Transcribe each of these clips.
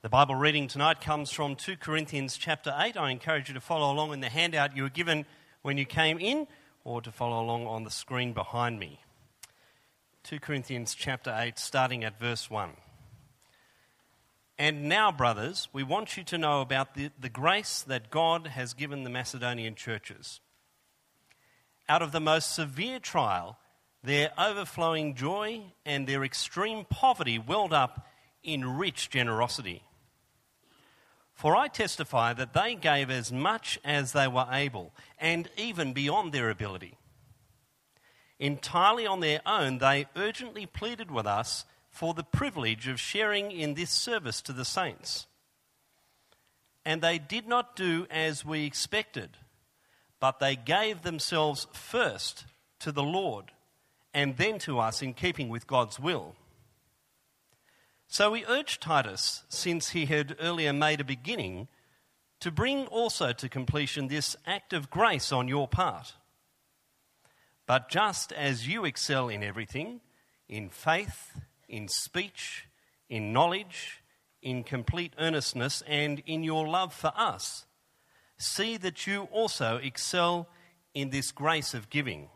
The Bible reading tonight comes from 2 Corinthians chapter 8. I encourage you to follow along in the handout you were given when you came in, or to follow along on the screen behind me. 2 Corinthians chapter 8, starting at verse 1. And now, brothers, we want you to know about the grace that God has given the Macedonian churches. Out of the most severe trial, their overflowing joy and their extreme poverty welled up in rich generosity. For I testify that they gave as much as they were able, and even beyond their ability. Entirely on their own, they urgently pleaded with us for the privilege of sharing in this service to the saints. And they did not do as we expected, but they gave themselves first to the Lord, and then to us in keeping with God's will. So we urged Titus, since he had earlier made a beginning, to bring also to completion this act of grace on your part. But just as you excel in everything, in faith, in speech, in knowledge, in complete earnestness, and in your love for us, see that you also excel in this grace of giving.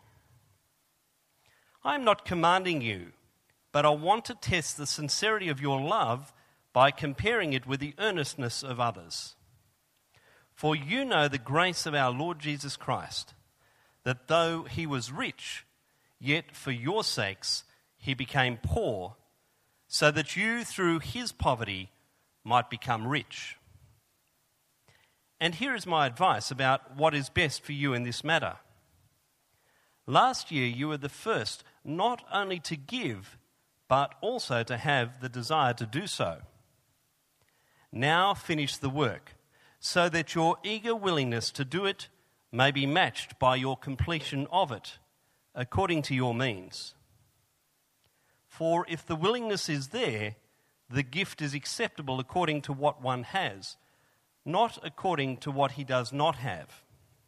I am not commanding you, but I want to test the sincerity of your love by comparing it with the earnestness of others. For you know the grace of our Lord Jesus Christ, that though he was rich, yet for your sakes he became poor, so that you through his poverty might become rich. And here is my advice about what is best for you in this matter. Last year you were the first not only to give, but also to have the desire to do so. Now finish the work, so that your eager willingness to do it may be matched by your completion of it, according to your means. For if the willingness is there, the gift is acceptable according to what one has, not according to what he does not have.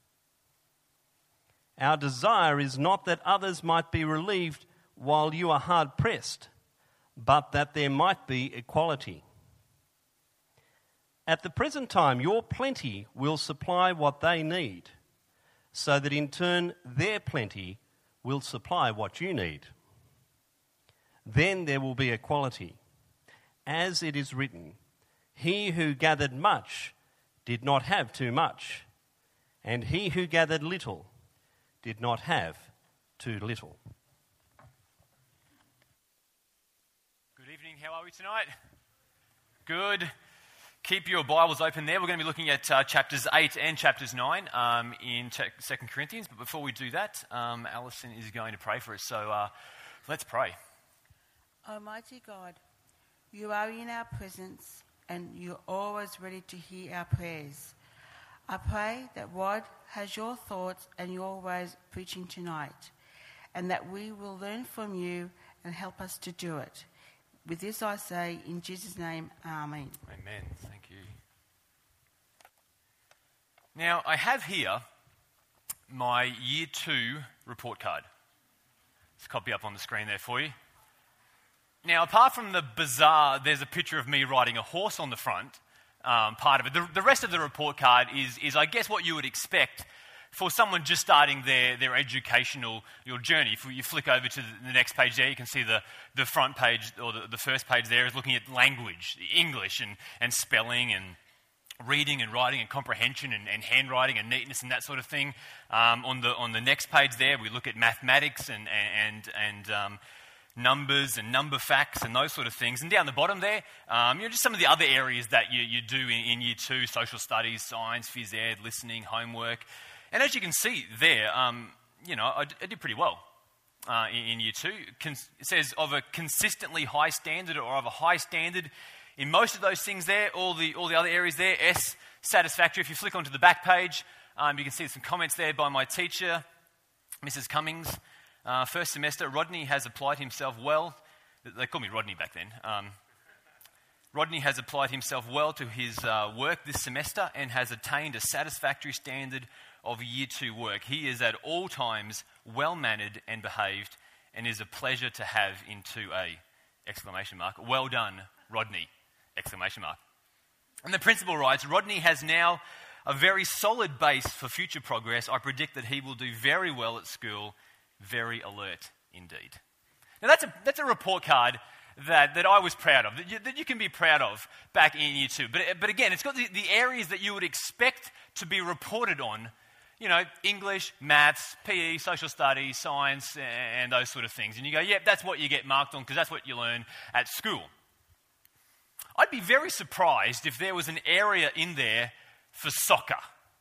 Our desire is not that others might be relieved while you are hard pressed, but that there might be equality. At the present time, your plenty will supply what they need, so that in turn their plenty will supply what you need. Then there will be equality. As it is written, he who gathered much did not have too much, and he who gathered little did not have too little. Good evening, how are we tonight? Good. Keep your Bibles open there. We're going to be looking at chapters 8 and chapters 9 in 2 Corinthians. But before we do that, Alison is going to pray for us. So let's pray. Almighty God, you are in our presence and you're always ready to hear our prayers. I pray that Rod has your thoughts and your ways preaching tonight, and that we will learn from you and help us to do it. With this I say, in Jesus' name, Amen. Amen. Thank you. Now, I have here my Year 2 report card. There's a copy up on the screen there for you. Now, apart from the bazaar, there's a picture of me riding a horse on the front, part of it. The rest of the report card is, I guess, what you would expect for someone just starting their educational journey. If you flick over to the next page there, you can see the front page, or the first page there is looking at language, English and spelling and reading and writing and comprehension and handwriting and neatness and that sort of thing. On the next page there, we look at mathematics and numbers and number facts and those sort of things. And down the bottom there, just some of the other areas that you do in Year 2, social studies, science, phys ed, listening, homework. And as you can see there, I did pretty well in Year 2. It says of a consistently high standard, or of a high standard in most of those things there. All the other areas there, S, satisfactory. If you flick onto the back page, you can see some comments there by my teacher, Mrs. Cummings. First semester, Rodney has applied himself well. They called me Rodney back then. Rodney has applied himself well to his work this semester and has attained a satisfactory standard of Year 2 work. He is at all times well-mannered and behaved, and is a pleasure to have in 2A! Exclamation mark. Well done, Rodney! Exclamation mark. And the principal writes, Rodney has now a very solid base for future progress. I predict that he will do very well at school, very alert indeed. Now that's a report card that I was proud of, that you can be proud of back in year 2. But again, it's got the areas that you would expect to be reported on, English, maths, PE, social studies, science, and those sort of things. And you go, yep, that's what you get marked on because that's what you learn at school. I'd be very surprised if there was an area in there for soccer.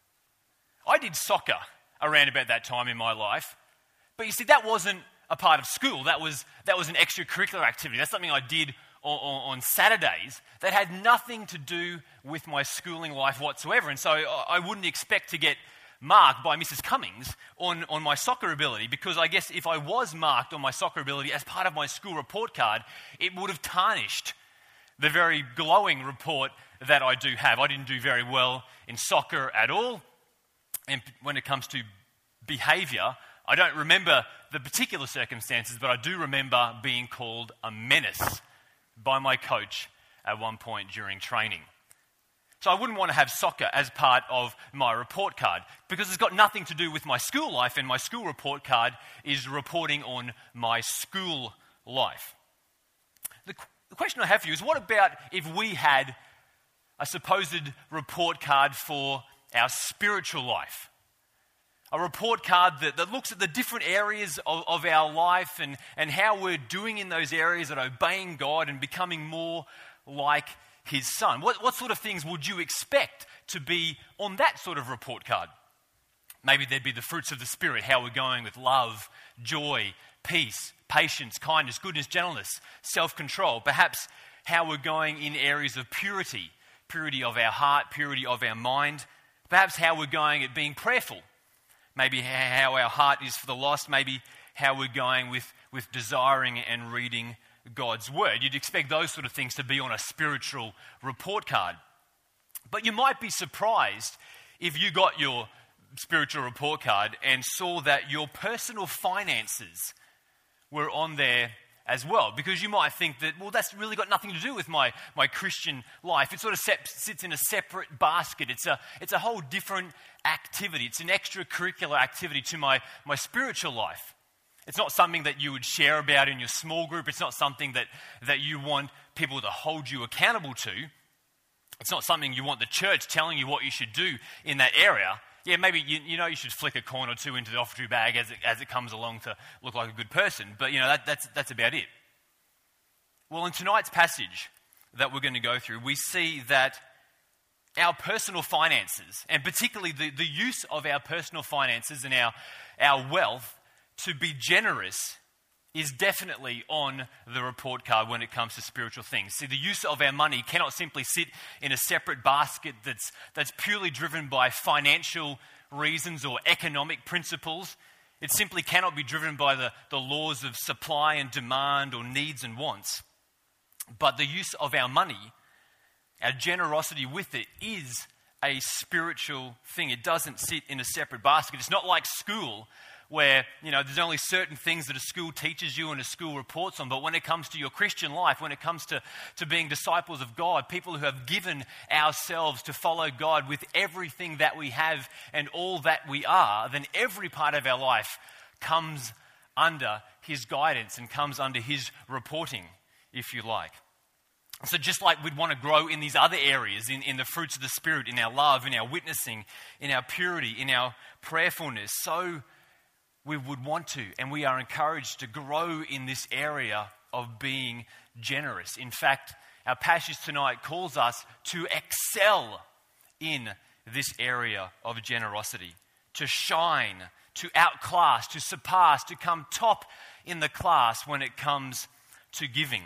I did soccer around about that time in my life, but you see, that wasn't a part of school. That was an extracurricular activity. That's something I did on Saturdays that had nothing to do with my schooling life whatsoever. And so I wouldn't expect to get marked by Mrs. Cummings on my soccer ability, because I guess if I was marked on my soccer ability as part of my school report card, it would have tarnished the very glowing report that I do have. I didn't do very well in soccer at all. And when it comes to behaviour, I don't remember the particular circumstances, but I do remember being called a menace by my coach at one point during training. So I wouldn't want to have soccer as part of my report card because it's got nothing to do with my school life, and my school report card is reporting on my school life. The question I have for you is, what about if we had a supposed report card for our spiritual life? A report card that looks at the different areas of our life and how we're doing in those areas at obeying God and becoming more like His Son. What sort of things would you expect to be on that sort of report card? Maybe there'd be the fruits of the Spirit, how we're going with love, joy, peace, patience, kindness, goodness, gentleness, self-control. Perhaps how we're going in areas of purity of our heart, purity of our mind. Perhaps how we're going at being prayerful. Maybe how our heart is for the lost. Maybe how we're going with desiring and reading God's Word. You'd expect those sort of things to be on a spiritual report card. But you might be surprised if you got your spiritual report card and saw that your personal finances were on there as well, because you might think that, well, that's really got nothing to do with my Christian life. It sort of sits in a separate basket. It's a whole different activity. It's an extracurricular activity to my spiritual life. It's not something that you would share about in your small group. It's not something that you want people to hold you accountable to. It's not something you want the church telling you what you should do in that area. Yeah, maybe you should flick a coin or two into the offertory bag as it comes along to look like a good person. But that's about it. Well, in tonight's passage that we're going to go through, we see that our personal finances, and particularly the use of our personal finances and our wealth to be generous, is definitely on the report card when it comes to spiritual things. See, the use of our money cannot simply sit in a separate basket that's purely driven by financial reasons or economic principles. It simply cannot be driven by the laws of supply and demand or needs and wants. But the use of our money, our generosity with it, is a spiritual thing. It doesn't sit in a separate basket. It's not like school, where there's only certain things that a school teaches you and a school reports on. But when it comes to your Christian life, when it comes to being disciples of God, people who have given ourselves to follow God with everything that we have and all that we are, then every part of our life comes under His guidance and comes under His reporting, if you like. So just like we'd want to grow in these other areas, in the fruits of the Spirit, in our love, in our witnessing, in our purity, in our prayerfulness, so we would want to, and we are encouraged to grow in this area of being generous. In fact, our passage tonight calls us to excel in this area of generosity, to shine, to outclass, to surpass, to come top in the class when it comes to giving.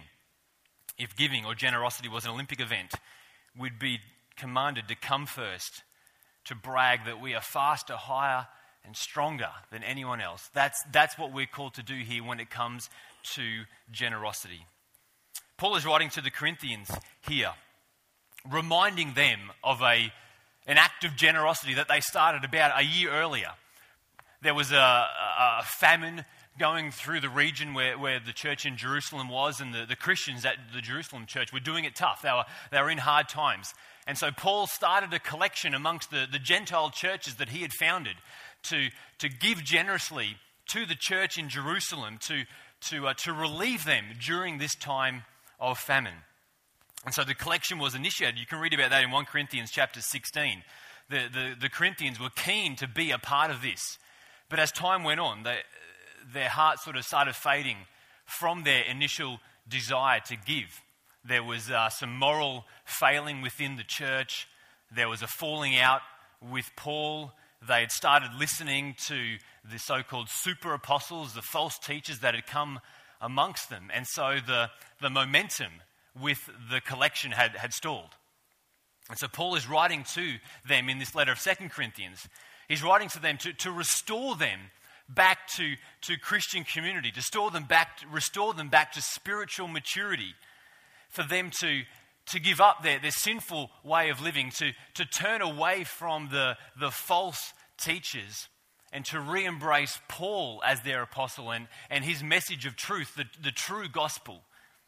If giving or generosity was an Olympic event, we'd be commanded to come first, to brag that we are faster, higher, and stronger than anyone else. That's what we're called to do here when it comes to generosity. Paul is writing to the Corinthians here, reminding them of an act of generosity that they started about a year earlier. There was a famine going through the region where the church in Jerusalem was, and the Christians at the Jerusalem church were doing it tough. They were in hard times. And so Paul started a collection amongst the Gentile churches that he had founded to give generously to the church in Jerusalem to relieve them during this time of famine. And so the collection was initiated. You can read about that in 1 Corinthians chapter 16. The Corinthians were keen to be a part of this. But as time went on, their hearts sort of started fading from their initial desire to give. There was some moral failing within the church. There was a falling out with Paul. They had started listening to the so-called super apostles, the false teachers that had come amongst them. And so the momentum with the collection had stalled. And so Paul is writing to them in this letter of 2 Corinthians. He's writing to them to restore them back to Christian community, to restore them back to spiritual maturity, for them to give up their sinful way of living, to turn away from the false teachers and to re-embrace Paul as their apostle and his message of truth, the true gospel.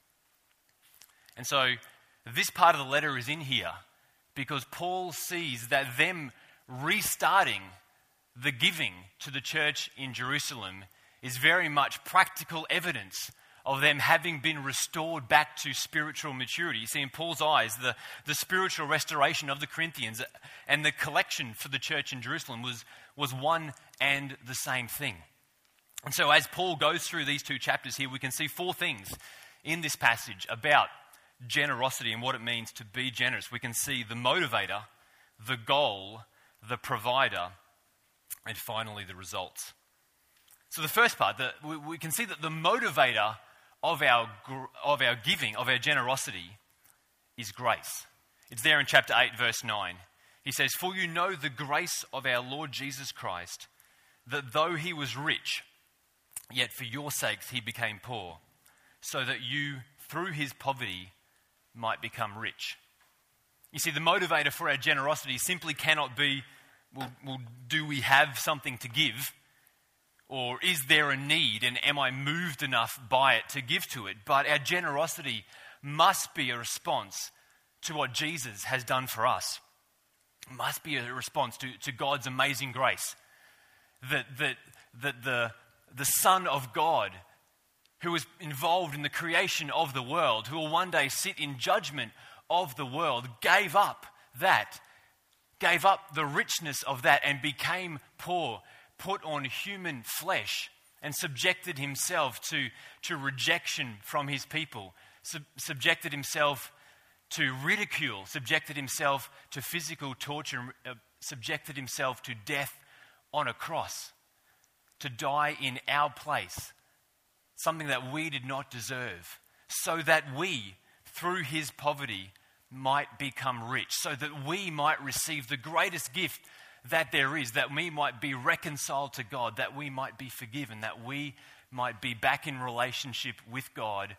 And so this part of the letter is in here because Paul sees that them restarting the giving to the church in Jerusalem is very much practical evidence of them having been restored back to spiritual maturity. You see, in Paul's eyes, the spiritual restoration of the Corinthians and the collection for the church in Jerusalem was one and the same thing. And so as Paul goes through these two chapters here, we can see four things in this passage about generosity and what it means to be generous. We can see the motivator, the goal, the provider, and finally the results. So the first part, we can see that the motivator of our giving, of our generosity, is grace. It's there in chapter 8, verse 9. He says, "For you know the grace of our Lord Jesus Christ, that though he was rich, yet for your sakes he became poor, so that you, through his poverty, might become rich." You see, the motivator for our generosity simply cannot be, well, do we have something to give? Or is there a need and am I moved enough by it to give to it? But our generosity must be a response to what Jesus has done for us. It must be a response to God's amazing grace. That the Son of God, who was involved in the creation of the world, who will one day sit in judgment of the world, gave up the richness of that and became poor, put on human flesh and subjected himself to rejection from his people, subjected himself to ridicule, subjected himself to physical torture, subjected himself to death on a cross, to die in our place, something that we did not deserve, so that we, through his poverty, might become rich, so that we might receive the greatest gift that there is, that we might be reconciled to God, that we might be forgiven, that we might be back in relationship with God,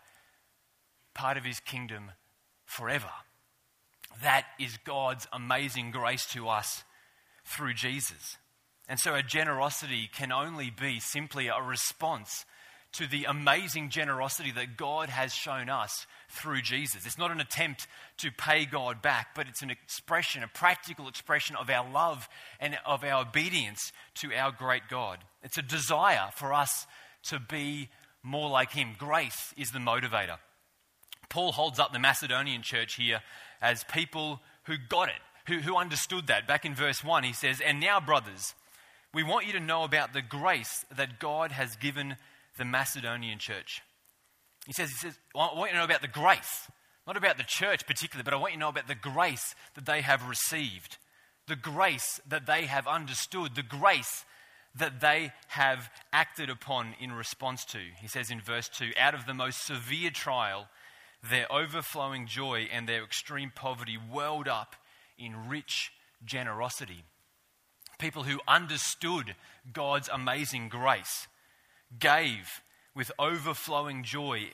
part of his kingdom forever. That is God's amazing grace to us through Jesus. And so our generosity can only be simply a response to the amazing generosity that God has shown us through Jesus. It's not an attempt to pay God back, but it's an expression, a practical expression of our love and of our obedience to our great God. It's a desire for us to be more like him. Grace is the motivator. Paul holds up the Macedonian church here as people who got it, who understood that. Back in verse 1, he says, "And now, brothers, we want you to know about the grace that God has given the Macedonian church." He says, I want you to know about the grace, not about the church particularly, but I want you to know about the grace that they have received, the grace that they have understood, the grace that they have acted upon in response to. He says in verse 2, "Out of the most severe trial, their overflowing joy and their extreme poverty welled up in rich generosity." People who understood God's amazing grace gave with overflowing joy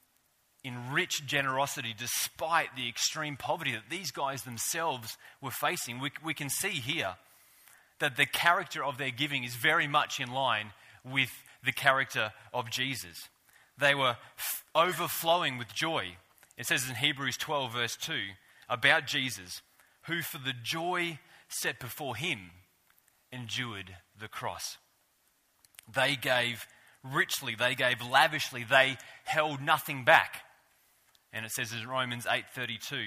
in rich generosity despite the extreme poverty that these guys themselves were facing. We can see here that the character of their giving is very much in line with the character of Jesus. They were overflowing with joy. It says in Hebrews 12 verse 2 about Jesus, who for the joy set before him endured the cross. They gave richly, they gave lavishly, they held nothing back. And it says in Romans 8:32,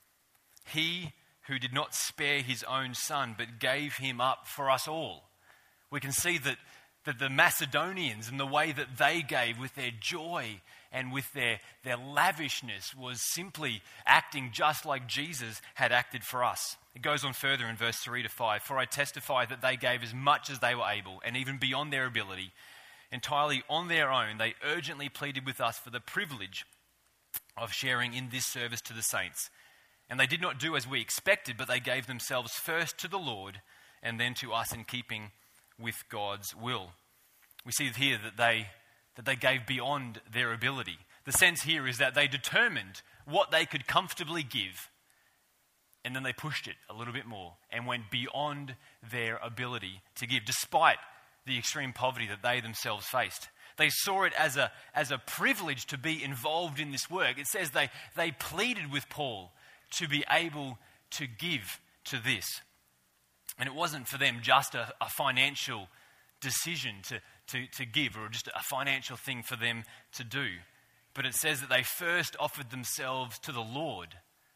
he who did not spare his own son but gave him up for us all. We can see that the Macedonians and the way that they gave with their joy and with their lavishness was simply acting just like Jesus had acted for us. It goes on further in verse 3 to 5. For I testify that they gave as much as they were able, and even beyond their ability, entirely on their own. They urgently pleaded with us for the privilege of sharing in this service to the saints. And they did not do as we expected, but they gave themselves first to the Lord and then to us in keeping with God's will. We see here that they gave beyond their ability. The sense here is that they determined what they could comfortably give, and then they pushed it a little bit more and went beyond their ability to give, despite the extreme poverty that they themselves faced. They saw it as a privilege to be involved in this work. It says they pleaded with Paul to be able to give to this. And it wasn't for them just a financial decision to give, or just a financial thing for them to do. But it says that they first offered themselves to the Lord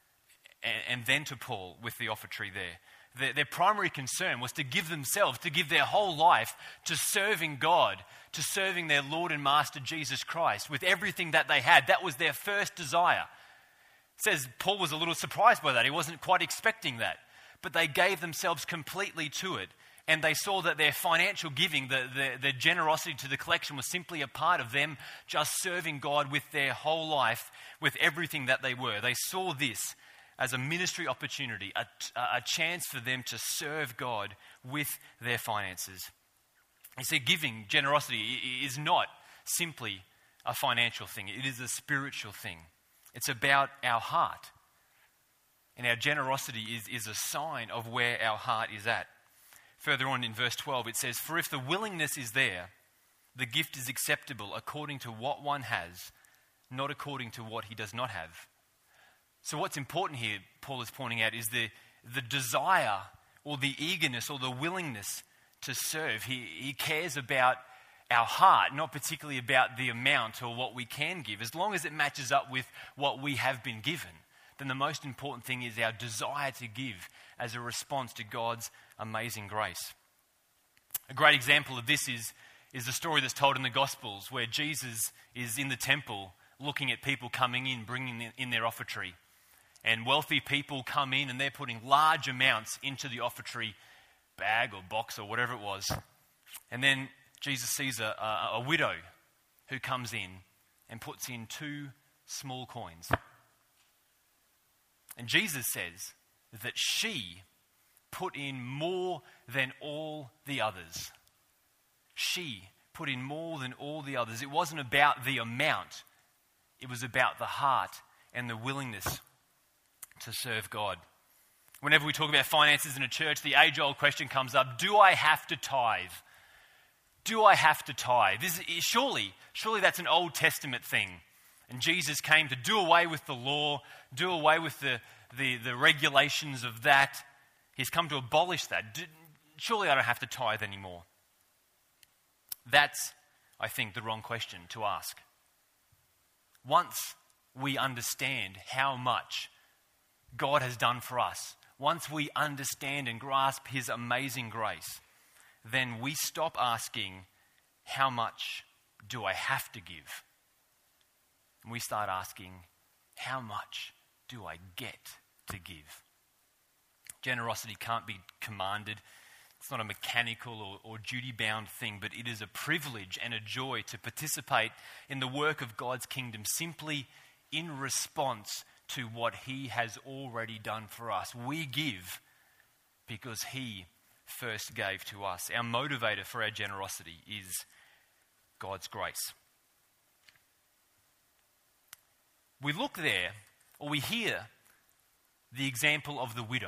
and then to Paul with the offertory there. Their primary concern was to give themselves, to give their whole life to serving God, to serving their Lord and Master Jesus Christ with everything that they had. That was their first desire. It says Paul was a little surprised by that. He wasn't quite expecting that. But they gave themselves completely to it. And they saw that their financial giving, the generosity to the collection, was simply a part of them just serving God with their whole life, with everything that they were. They saw this as a ministry opportunity, a chance for them to serve God with their finances. You see, giving, generosity, is not simply a financial thing. It is a spiritual thing. It's about our heart. And our generosity is a sign of where our heart is at. Further on in verse 12, it says, for if the willingness is there, the gift is acceptable according to what one has, not according to what he does not have. So what's important here, Paul is pointing out, is the desire or the eagerness or the willingness to serve. He cares about our heart, not particularly about the amount or what we can give. As long as it matches up with what we have been given, then the most important thing is our desire to give as a response to God's amazing grace. A great example of this is the story that's told in the Gospels, where Jesus is in the temple looking at people coming in, bringing in their offertory. And wealthy people come in and they're putting large amounts into the offertory bag or box or whatever it was. And then Jesus sees a widow who comes in and puts in 2 small coins. And Jesus says that she put in more than all the others. She put in more than all the others. It wasn't about the amount. It was about the heart and the willingness to serve God. Whenever we talk about finances in a church, the age-old question comes up, do I have to tithe? Do I have to tithe? Surely that's an Old Testament thing. And Jesus came to do away with the law, do away with the regulations of that. He's come to abolish that. Surely I don't have to tithe anymore. That's, I think, the wrong question to ask. Once we understand how much God has done for us, once we understand and grasp His amazing grace, then we stop asking, how much do I have to give? And we start asking, how much do I get to give? Generosity can't be commanded. It's not a mechanical or duty-bound thing, but it is a privilege and a joy to participate in the work of God's kingdom simply in response to what He has already done for us. We give because He first gave to us. Our motivator for our generosity is God's grace. We look there, or we hear the example of the widow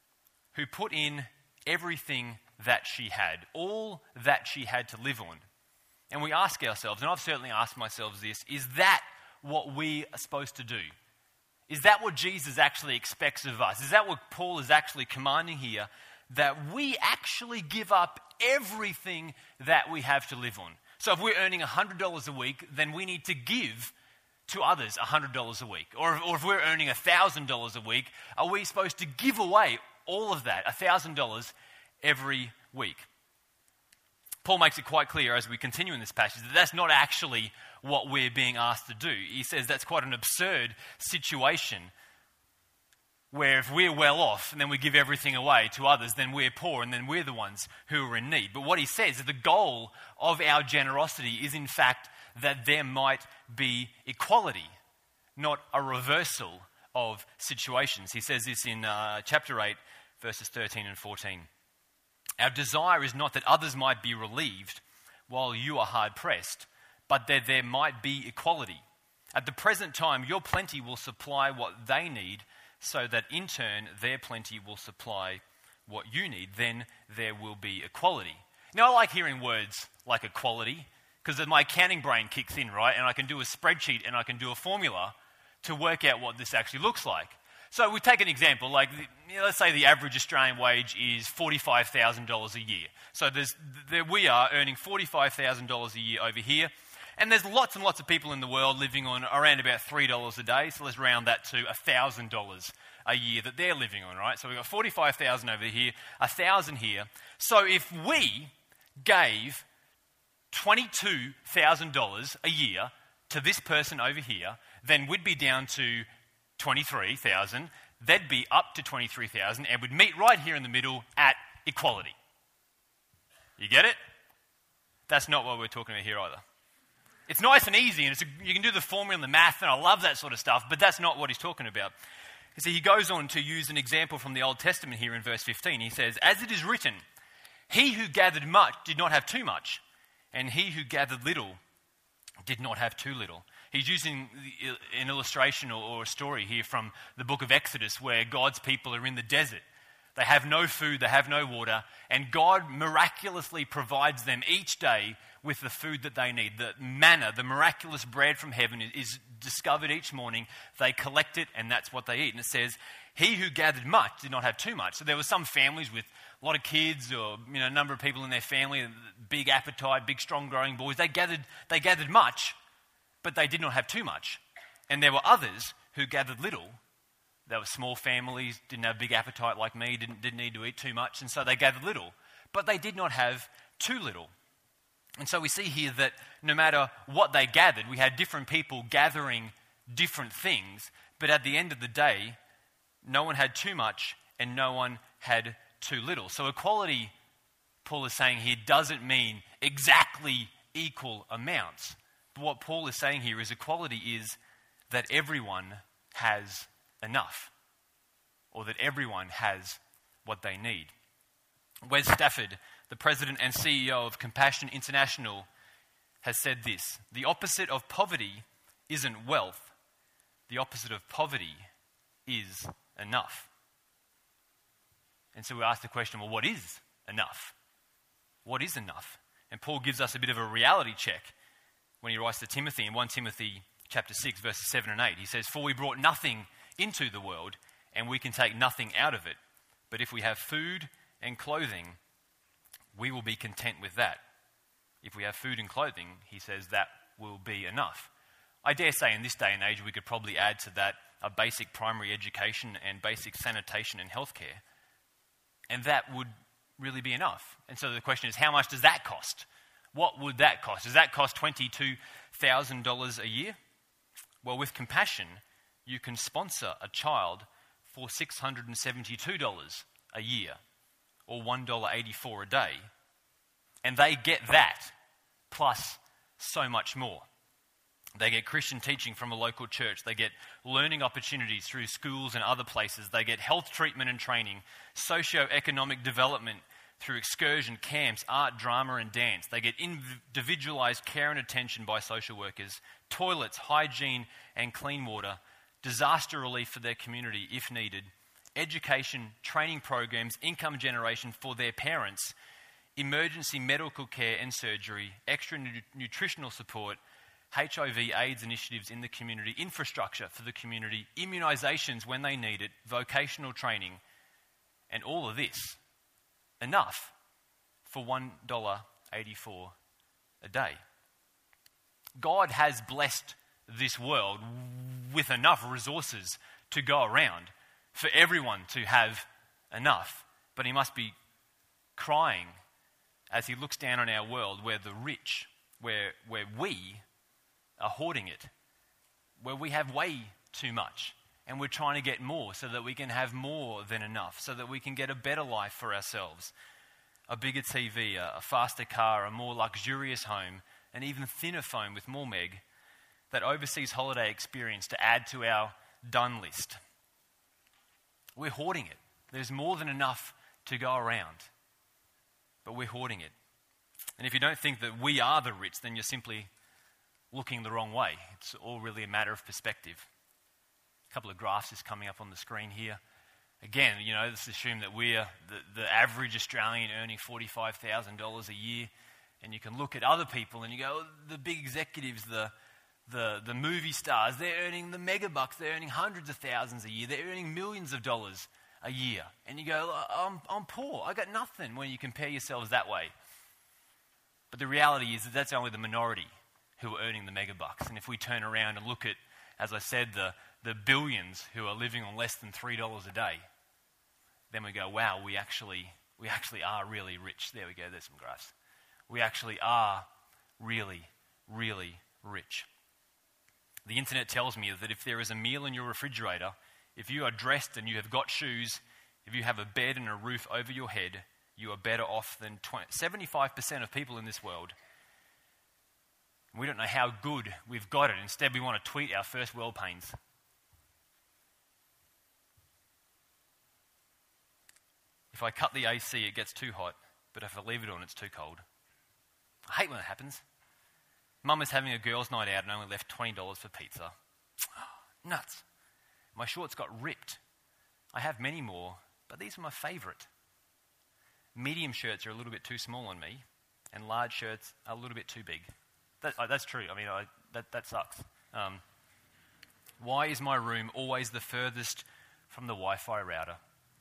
who put in everything that she had, all that she had to live on. And we ask ourselves, and I've certainly asked myself this, is that what we are supposed to do? Is that what Jesus actually expects of us? Is that what Paul is actually commanding here? That we actually give up everything that we have to live on. So if we're earning $100 a week, then we need to give to others $100 a week. Or if we're earning $1,000 a week, are we supposed to give away all of that, $1,000 every week? Paul makes it quite clear as we continue in this passage that that's not actually what we're being asked to do. He says that's quite an absurd situation where if we're well off and then we give everything away to others, then we're poor and then we're the ones who are in need. But what he says is the goal of our generosity is in fact that there might be equality, not a reversal of situations. He says this in chapter 8, verses 13 and 14. Our desire is not that others might be relieved while you are hard-pressed, but that there might be equality. At the present time, your plenty will supply what they need, so that in turn their plenty will supply what you need. Then there will be equality. Now, I like hearing words like equality, because my accounting brain kicks in, right? And I can do a spreadsheet and I can do a formula to work out what this actually looks like. So we take an example, like let's say the average Australian wage is $45,000 a year. So we are earning $45,000 a year over here, and there's lots and lots of people in the world living on around about $3 a day, so let's round that to $1,000 a year that they're living on, right? So we've got $45,000 over here, $1,000 here. So if we gave $22,000 a year to this person over here, then we'd be down to $23,000, they'd be up to $23,000, and we'd meet right here in the middle at equality. You get it? That's not what we're talking about here either. It's nice and easy, and you can do the formula and the math, and I love that sort of stuff, but that's not what he's talking about. You see, he goes on to use an example from the Old Testament here in verse 15. He says, as it is written, he who gathered much did not have too much, and he who gathered little did not have too little. He's using an illustration or a story here from the book of Exodus where God's people are in the desert. They have no food, they have no water, and God miraculously provides them each day with the food that they need. The manna, the miraculous bread from heaven is discovered each morning. They collect it, and that's what they eat. And it says, he who gathered much did not have too much. So there were some families with a lot of kids or a number of people in their family, big appetite, big strong growing boys. They gathered much, but they did not have too much. And there were others who gathered little. They were small families, didn't have big appetite like me, didn't need to eat too much, and so they gathered little. But they did not have too little. And so we see here that no matter what they gathered, we had different people gathering different things, but at the end of the day, no one had too much and no one had too little. So equality, Paul is saying here, doesn't mean exactly equal amounts. But what Paul is saying here is equality is that everyone has enough, or that everyone has what they need. Wes Stafford, the president and CEO of Compassion International, has said this: the opposite of poverty isn't wealth. The opposite of poverty is enough. And so we ask the question, well, what is enough? What is enough? And Paul gives us a bit of a reality check when he writes to Timothy in 1 Timothy chapter 6, verses 7 and 8. He says, for we brought nothing into the world, and we can take nothing out of it. But if we have food and clothing, we will be content with that. If we have food and clothing, he says, that will be enough. I dare say in this day and age we could probably add to that a basic primary education and basic sanitation and healthcare. And that would really be enough. And so the question is, how much does that cost? What would that cost? Does that cost $22,000 a year? Well, with Compassion, you can sponsor a child for $672 a year, or $1.84 a day. And they get that, plus so much more. They get Christian teaching from a local church. They get learning opportunities through schools and other places. They get health treatment and training, socio-economic development through excursion, camps, art, drama, and dance. They get individualized care and attention by social workers, toilets, hygiene, and clean water, disaster relief for their community if needed, education, training programs, income generation for their parents emergency medical care and surgery, extra nutritional support, HIV/AIDS initiatives in the community, infrastructure for the community, immunisations when they need it, vocational training, and all of this, enough for $1.84 a day. God has blessed this world with enough resources to go around for everyone to have enough. But he must be crying as he looks down on our world where the rich, where we are hoarding it, where we have way too much and we're trying to get more so that we can have more than enough, so that we can get a better life for ourselves, a bigger TV, a faster car, a more luxurious home, and even thinner phone with more meg, that overseas holiday experience to add to our done list. We're hoarding it. There's more than enough to go around, but we're hoarding it. And if you don't think that we are the rich, then you're simply looking the wrong way. It's all really a matter of perspective. A couple of graphs is coming up on the screen here. Again, let's assume that we're the average Australian earning $45,000 a year, and you can look at other people and you go, the big executives, the movie stars, they're earning the mega bucks, they're earning hundreds of thousands a year, they're earning millions of dollars a year. And you go, I'm poor, I got nothing, when you compare yourselves that way. But the reality is that that's only the minority who are earning the mega bucks. And if we turn around and look at, as I said, the billions who are living on less than $3 a day, then we go, wow, we actually are really rich. There we go, there's some graphs. We actually are really, really rich. The internet tells me that if there is a meal in your refrigerator, if you are dressed and you have got shoes, if you have a bed and a roof over your head, you are better off than 75% of people in this world. We don't know how good we've got it. Instead, we want to tweet our first world pains. If I cut the AC, it gets too hot, but if I leave it on, it's too cold. I hate when that happens. Mum is having a girls' night out and only left $20 for pizza. Nuts. My shorts got ripped. I have many more, but these are my favourite. Medium shirts are a little bit too small on me, and large shirts are a little bit too big. That's true. That sucks. Why is my room always the furthest from the Wi-Fi router?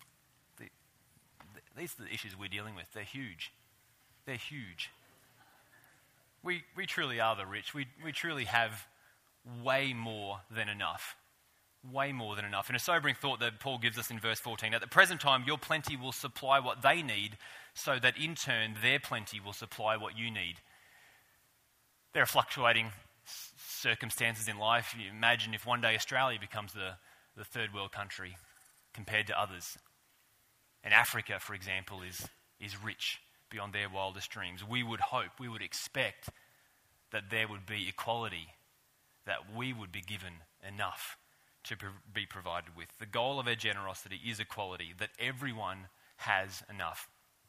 These are the issues we're dealing with. They're huge. They're huge. We truly are the rich. We truly have way more than enough. Way more than enough. And a sobering thought that Paul gives us in verse 14. At the present time, your plenty will supply what they need, so that in turn their plenty will supply what you need. There are fluctuating circumstances in life. You imagine if one day Australia becomes the third world country compared to others. And Africa, for example, is rich beyond their wildest dreams. We would hope, we would expect that there would be equality, that we would be given enough to be provided with. The goal of our generosity is equality, that everyone has enough.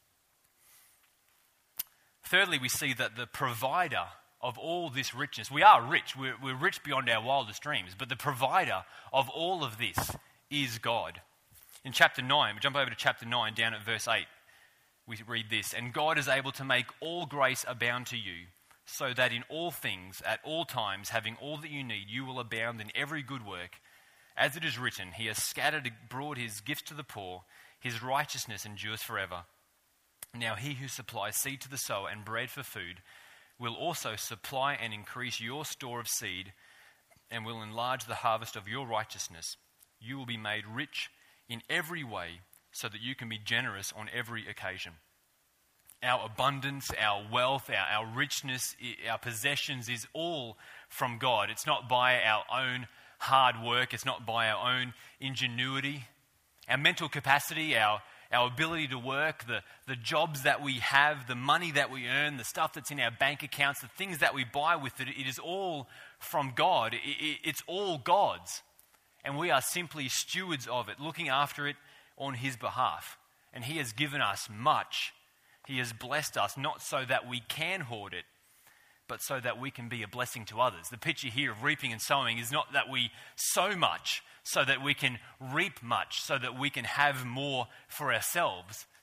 Thirdly, we see that the provider of all this richness, we are rich, we're rich beyond our wildest dreams, but the provider of all of this is God. In chapter 9, we jump over to chapter 9, down at verse 8, we read this, and God is able to make all grace abound to you, so that in all things, at all times, having all that you need, you will abound in every good work. As it is written, he has scattered abroad his gifts to the poor, his righteousness endures forever. Now he who supplies seed to the sower and bread for food will also supply and increase your store of seed and will enlarge the harvest of your righteousness. You will be made rich in every way so that you can be generous on every occasion. Our abundance, our wealth, our richness, our possessions is all from God. It's not by our own hard work. It's not by our own ingenuity. Our mental capacity, our ability to work, the jobs that we have, the money that we earn, the stuff that's in our bank accounts, the things that we buy with it, it is all from God. It's all God's. And we are simply stewards of it, looking after it on his behalf. And he has given us much. He has blessed us, not so that we can hoard it, but so that we can be a blessing to others. The picture here of reaping and sowing is not that we sow much so that we can reap much, so that we can have more for ourselves,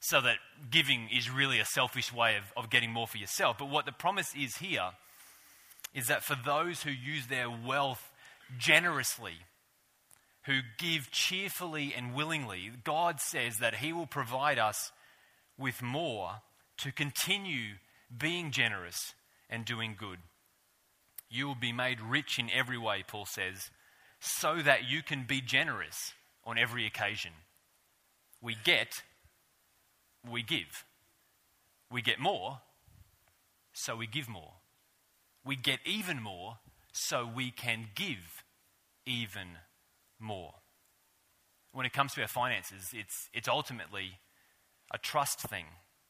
so that giving is really a selfish way of getting more for yourself. But what the promise is here is that for those who use their wealth generously, who give cheerfully and willingly, God says that he will provide us with more to continue being generous and doing good. You will be made rich in every way, Paul says, so that you can be generous on every occasion. We get, we give. We get more, so we give more. We get even more, so we can give even more. When it comes to our finances, it's ultimately a trust thing.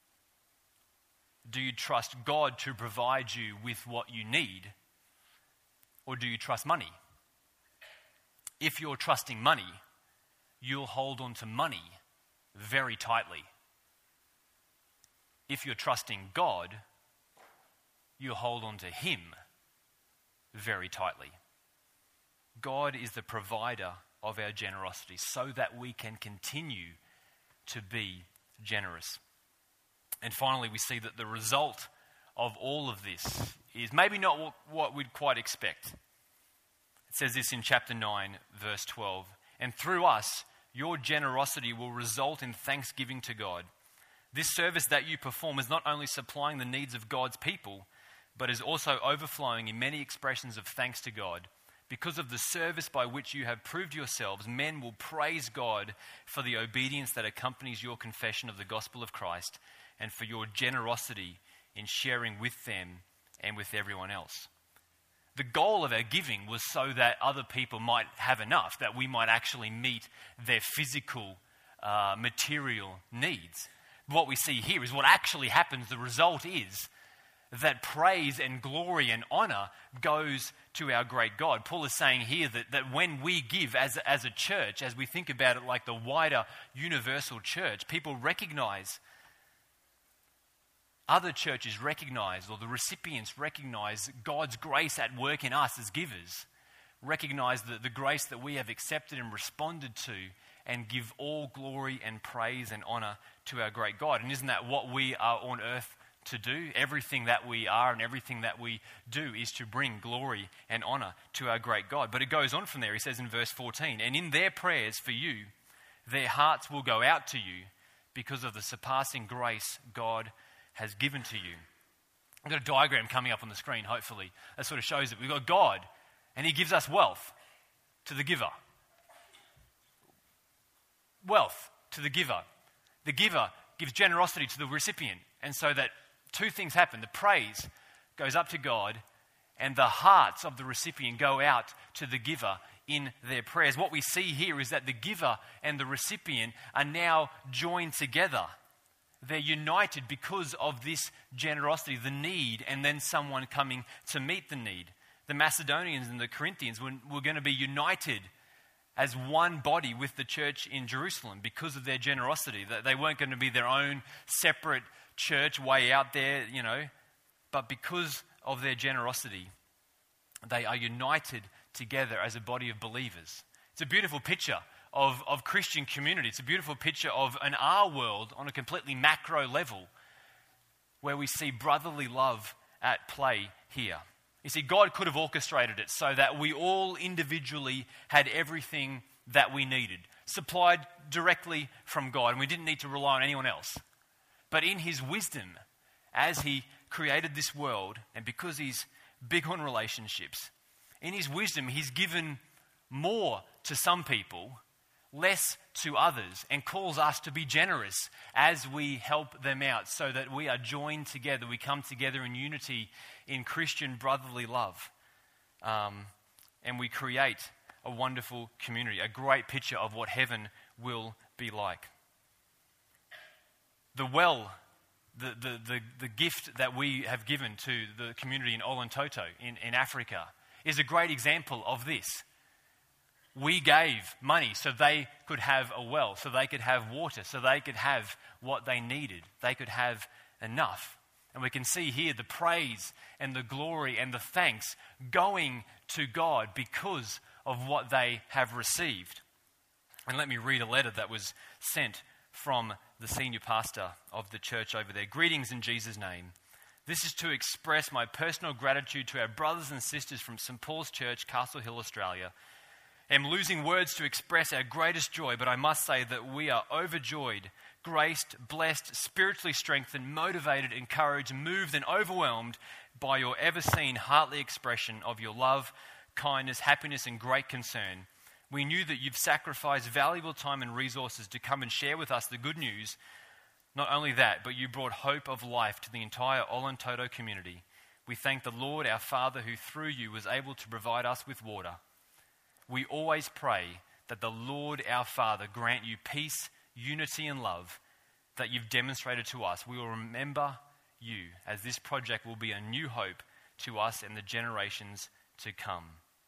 Do you trust God to provide you with what you need, or do you trust money? If you're trusting money, you'll hold on to money very tightly. If you're trusting God, you'll hold on to him very tightly. God is the provider of our generosity so that we can continue to be generous. And finally, we see that the result of all of this is maybe not what we'd quite expect. It says this in chapter 9, verse 12. And through us, your generosity will result in thanksgiving to God. This service that you perform is not only supplying the needs of God's people, but is also overflowing in many expressions of thanks to God. Because of the service by which you have proved yourselves, men will praise God for the obedience that accompanies your confession of the gospel of Christ and for your generosity in sharing with them and with everyone else. The goal of our giving was so that other people might have enough, that we might actually meet their physical, material needs. What we see here is what actually happens. The result is that praise and glory and honor goes to our great God. Paul is saying here that when we give as a church, as we think about it like the wider universal church, people recognize, other churches recognize, or the recipients recognize God's grace at work in us as givers, recognize the grace that we have accepted and responded to, and give all glory and praise and honor to our great God. And isn't that what we are on earth to do? Everything that we are and everything that we do is to bring glory and honor to our great God. But it goes on from there. He says in verse 14, and in their prayers for you, their hearts will go out to you because of the surpassing grace God has given to you. I've got a diagram coming up on the screen, hopefully, that sort of shows it. We've got God, and he gives us wealth to the giver. Wealth to the giver. The giver gives generosity to the recipient. And so that two things happen. The praise goes up to God, and the hearts of the recipient go out to the giver in their prayers. What we see here is that the giver and the recipient are now joined together. They're united because of this generosity, the need, and then someone coming to meet the need. The Macedonians and the Corinthians were going to be united as one body with the church in Jerusalem because of their generosity. They weren't going to be their own separate church way out there, but because of their generosity, they are united together as a body of believers. It's a beautiful picture of Christian community. It's a beautiful picture of an our world on a completely macro level where we see brotherly love at play here. You see, God could have orchestrated it so that we all individually had everything that we needed, supplied directly from God, and we didn't need to rely on anyone else. But in his wisdom, as he created this world, and because he's big on relationships, in his wisdom, he's given more to some people, less to others, and calls us to be generous as we help them out so that we are joined together. We come together in unity in Christian brotherly love. And we create a wonderful community, a great picture of what heaven will be like. The gift that we have given to the community in Olentoto in Africa is a great example of this. We gave money so they could have a well, so they could have water, so they could have what they needed. They could have enough. And we can see here the praise and the glory and the thanks going to God because of what they have received. And let me read a letter that was sent from the senior pastor of the church over there. Greetings in Jesus' name. This is to express my personal gratitude to our brothers and sisters from St. Paul's Church, Castle Hill, Australia. I'm losing words to express our greatest joy, but I must say that we are overjoyed, graced, blessed, spiritually strengthened, motivated, encouraged, moved and overwhelmed by your ever-seen heartly expression of your love, kindness, happiness and great concern. We knew that you've sacrificed valuable time and resources to come and share with us the good news. Not only that, but you brought hope of life to the entire Olentoto community. We thank the Lord, our Father, who through you was able to provide us with water. We always pray that the Lord, our Father, grant you peace, unity and love that you've demonstrated to us. We will remember you as this project will be a new hope to us and the generations to come.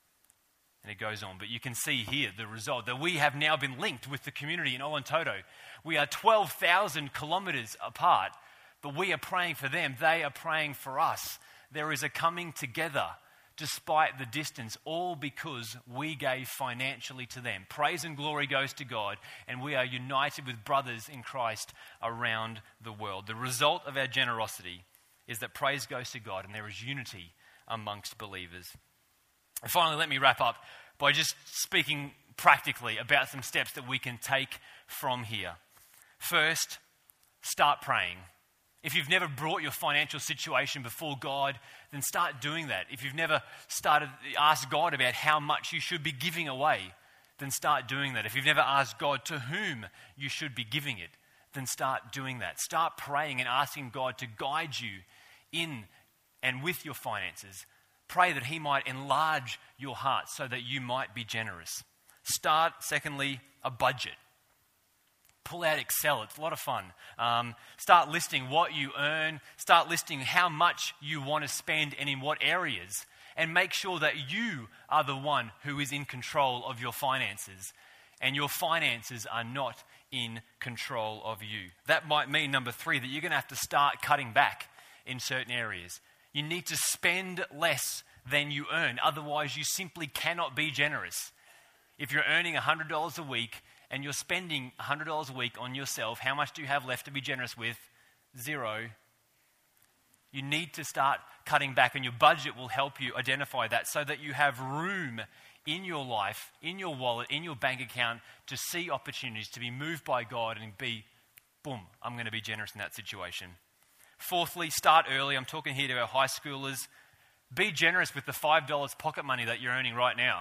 And it goes on. But you can see here the result, that we have now been linked with the community in Olentoto. We are 12,000 kilometres apart, but we are praying for them. They are praying for us. There is a coming together despite the distance, all because we gave financially to them. Praise and glory goes to God, and we are united with brothers in Christ around the world. The result of our generosity is that praise goes to God, and there is unity amongst believers. And finally, let me wrap up by just speaking practically about some steps that we can take from here. First, start praying. If you've never brought your financial situation before God, then start doing that. If you've never asked God about how much you should be giving away, then start doing that. If you've never asked God to whom you should be giving it, then start doing that. Start praying and asking God to guide you in and with your finances. Pray that He might enlarge your heart so that you might be generous. Start, secondly, a budget. Pull out Excel. It's a lot of fun. Start listing what you earn. Start listing how much you want to spend and in what areas. And make sure that you are the one who is in control of your finances. And your finances are not in control of you. That might mean, number 3, that you're going to have to start cutting back in certain areas. You need to spend less than you earn. Otherwise, you simply cannot be generous. If you're earning $100 a week and you're spending $100 a week on yourself, how much do you have left to be generous with? 0. You need to start cutting back, and your budget will help you identify that so that you have room in your life, in your wallet, in your bank account to see opportunities, to be moved by God and be, boom, I'm going to be generous in that situation. Fourthly, start early. I'm talking here to our high schoolers. Be generous with the $5 pocket money that you're earning right now.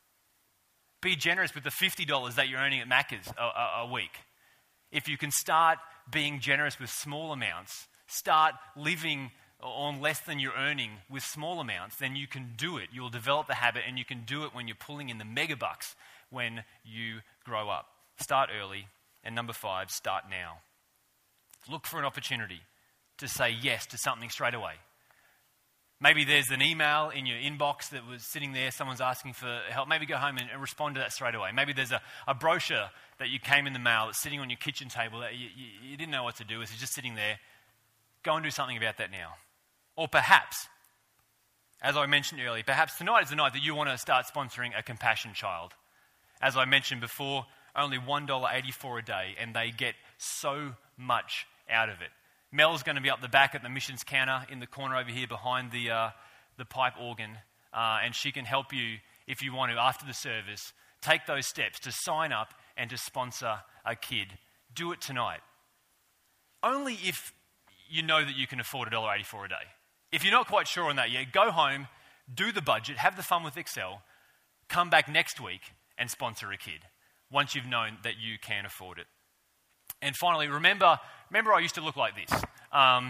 Be generous with the $50 that you're earning at Macca's a week. If you can start being generous with small amounts, start living on less than you're earning with small amounts, then you can do it. You'll develop the habit, and you can do it when you're pulling in the mega bucks when you grow up. Start early. And number 5, start now. Look for an opportunity to say yes to something straight away. Maybe there's an email in your inbox that was sitting there, someone's asking for help. Maybe go home and respond to that straight away. Maybe there's a brochure that you came in the mail that's sitting on your kitchen table that you didn't know what to do. It's just sitting there. Go and do something about that now. Or perhaps, as I mentioned earlier, perhaps tonight is the night that you want to start sponsoring a compassion child. As I mentioned before, only $1.84 a day, and they get so much out of it. Mel's going to be up the back at the missions counter in the corner over here behind the pipe organ, and she can help you if you want to after the service. Take those steps to sign up and to sponsor a kid. Do it tonight. Only if you know that you can afford $1.84 a day. If you're not quite sure on that yet, go home, do the budget, have the fun with Excel, come back next week and sponsor a kid once you've known that you can afford it. And finally, remember I used to look like this. I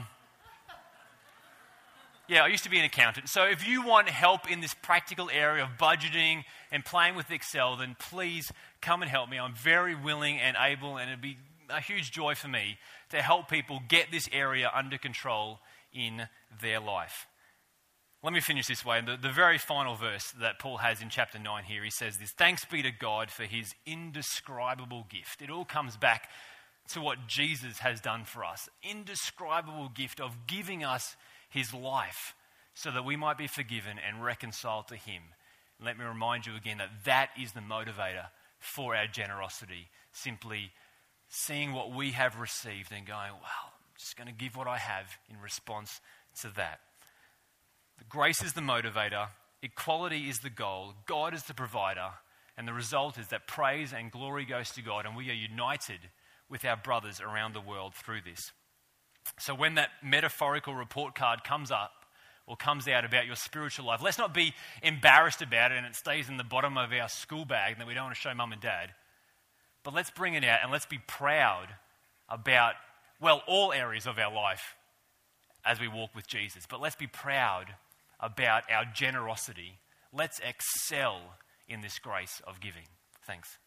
used to be an accountant. So if you want help in this practical area of budgeting and playing with Excel, then please come and help me. I'm very willing and able, and it'd be a huge joy for me to help people get this area under control in their life. Let me finish this way. The very final verse that Paul has in chapter 9 here, he says this: "Thanks be to God for his indescribable gift." It all comes back to what Jesus has done for us. Indescribable gift of giving us his life so that we might be forgiven and reconciled to him. And let me remind you again that is the motivator for our generosity. Simply seeing what we have received and going, well, I'm just going to give what I have in response to that. The grace is the motivator. Equality is the goal. God is the provider. And the result is that praise and glory goes to God, and we are united with our brothers around the world through this. So when that metaphorical report card comes up or comes out about your spiritual life, let's not be embarrassed about it and it stays in the bottom of our school bag that we don't want to show mum and dad. But let's bring it out and let's be proud about, well, all areas of our life as we walk with Jesus. But let's be proud about our generosity. Let's excel in this grace of giving. Thanks.